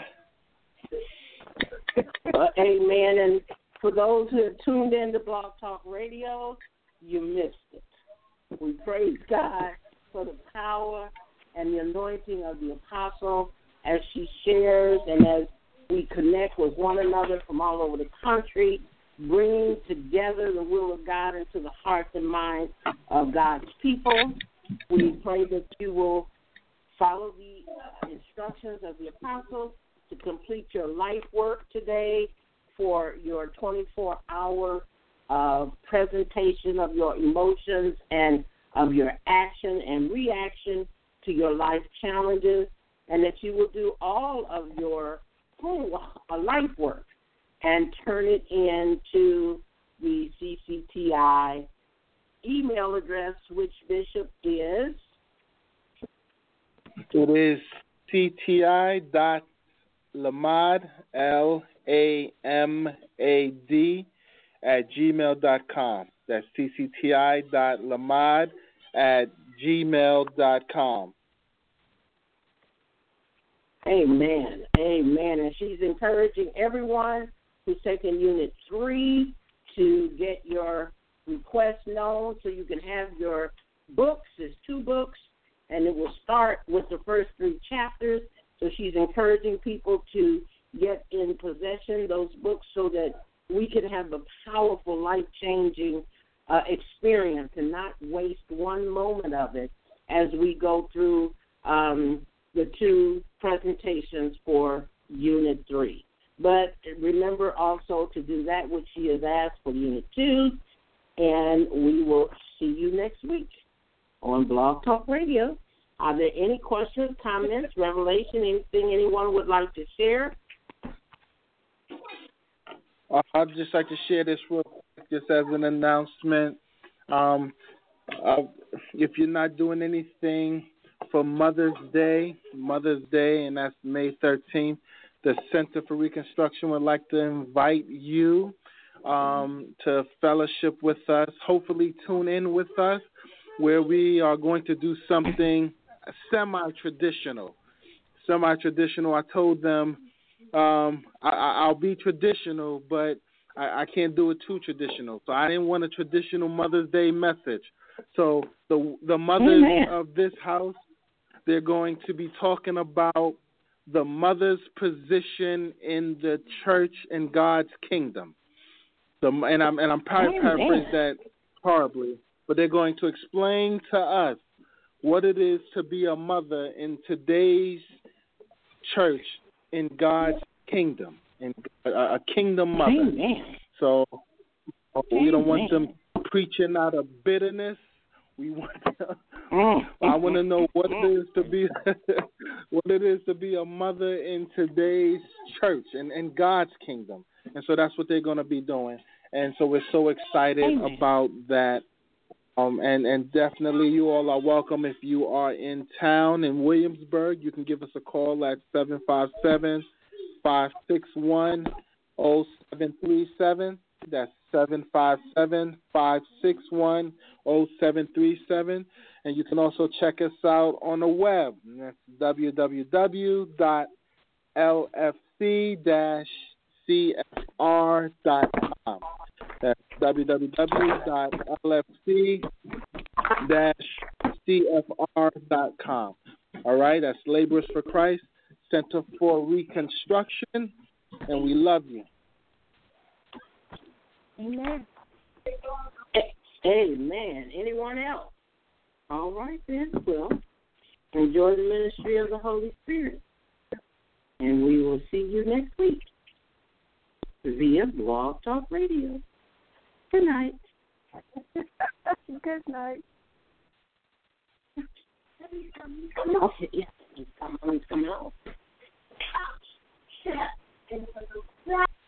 Amen. And for those who have tuned in to Blog Talk Radio, you missed it. We praise God for the power and the anointing of the apostle as she shares and as we connect with one another from all over the country, bringing together the will of God into the hearts and minds of God's people. We pray that you will follow the instructions of the apostle to complete your life work today for your 24-hour presentation of your emotions and of your action and reaction to your life challenges. and that you will do all of your life work and turn it into the CCTI email address, which, Bishop, is? It is cti.lamad, LAMAD, @gmail.com. That's cci.lamad@gmail.com. Amen. Amen. And she's encouraging everyone who's taking Unit 3 to get your request known so you can have your books. There's 2 books, and it will start with the first 3 chapters. So she's encouraging people to get in possession of those books so that we can have a powerful, life-changing experience and not waste one moment of it as we go through the 2 presentations for Unit 3. But remember also to do that which she has asked for Unit 2, and we will see you next week on Blog Talk Radio. Are there any questions, comments, revelation, anything anyone would like to share? I'd just like to share this real quick, just as an announcement. If you're not doing anything for Mother's Day, and that's May 13th, the Center for Reconstruction would like to invite you to fellowship with us. Hopefully tune in with us, where we are going to do something semi-traditional. I told them I'll be traditional, but I can't do it too traditional. So I didn't want a traditional Mother's Day message. So the mothers of this house, they're going to be talking about the mother's position in the church and God's kingdom. And I'm paraphrasing that horribly, but they're going to explain to us what it is to be a mother in today's church in God's kingdom, in a kingdom mother. Amen. So we don't want them preaching out of bitterness. We want I want to know what it is to be a mother in today's church and God's kingdom. And so that's what they're going to be doing. And so we're so excited about that. And definitely you all are welcome. If you are in town in Williamsburg, you can give us a call at 757-561-0737. That's 757-561-0737. And you can also check us out on the web. That's www.lfc-cfr.com. That's www.lfc-cfr.com. All right, that's Laborers for Christ, Center for Reconstruction, and we love you. Amen. Amen. Anyone else? All right, then. Well, enjoy the ministry of the Holy Spirit. And we will see you next week via Blog Talk Radio. Good night. Good night. Come out. Yes, he's coming out.